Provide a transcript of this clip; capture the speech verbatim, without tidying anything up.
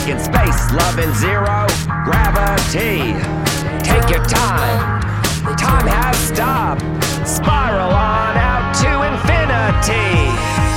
like in space, loving zero gravity. Take your time, time has stopped. Spiral on out to infinity.